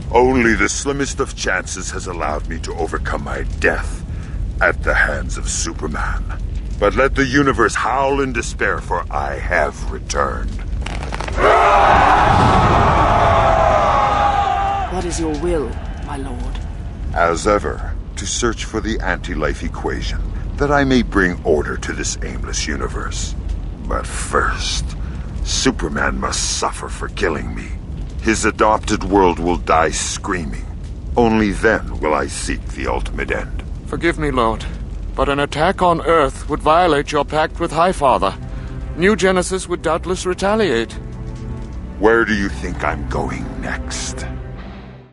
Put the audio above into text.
Only the slimmest of chances has allowed me to overcome my death at the hands of Superman. But let the universe howl in despair, for I have returned. What is your will, my lord? As ever, to search for the anti-life equation, that I may bring order to this aimless universe. But first, Superman must suffer for killing me. His adopted world will die screaming. Only then will I seek the ultimate end. Forgive me, Lord, but an attack on Earth would violate your pact with Highfather. New Genesis would doubtless retaliate. Where do you think I'm going next?